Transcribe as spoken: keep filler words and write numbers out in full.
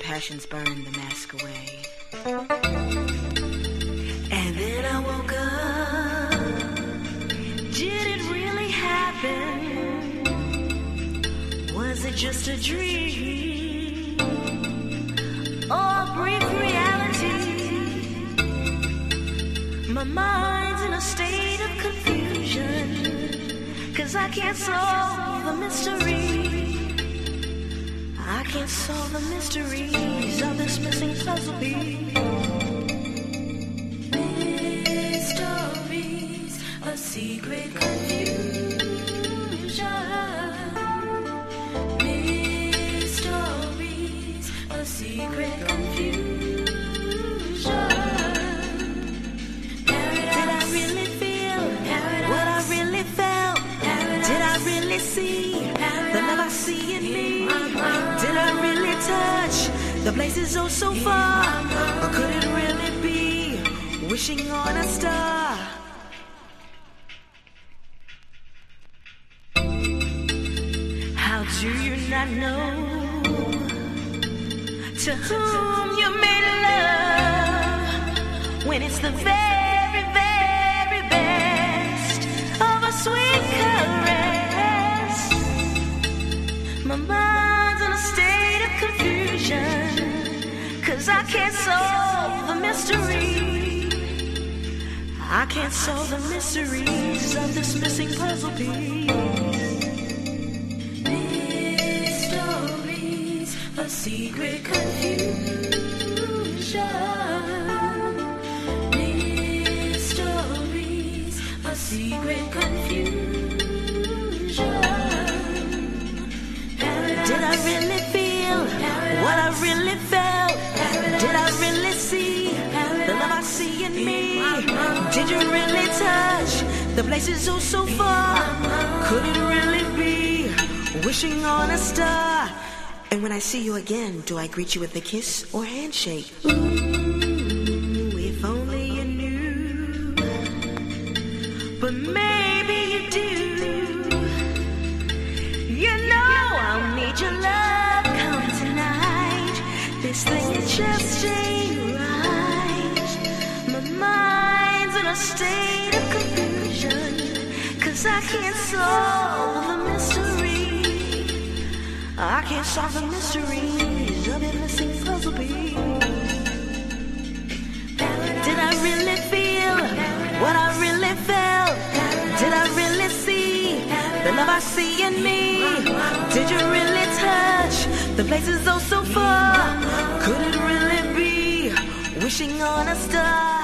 passions burned the mask away. And then I woke up. Did it really happen? Was it just a dream? Or a brief reality? My mind's in a state of confusion, 'cause I can't solve the mystery. I can't solve the mysteries of this missing puzzle piece. Mysteries, a secret confusion. Mysteries, a secret confusion. Did I really feel what I really felt? Did I really see the love I see in me? Did I really touch the places oh so far? Or could it really be wishing on a star? How do you not know to whom you made love when it's the very, very best of a sweet caress? My mind's in a state of confusion, 'cause I can't solve the mystery. I can't solve the mysteries of this missing puzzle piece. Mysteries, a secret confusion. Mysteries, a secret confusion. Did I really feel what I really felt? Did I really see the love I see in me? Did you really touch the places oh so far? Could it really be wishing on a star? And when I see you again, do I greet you with a kiss or handshake? Ooh, if only you knew. But maybe you do. You know I'll need your love come tonight. This thing is just ain't right. My mind's in a state of confusion, 'cause I can't solve the mystery. I can't solve the mysteries of the missing puzzle piece. Did I really feel what I really felt? Did I really see the love I see in me? Did you really touch the places oh so far? Could it really be wishing on a star?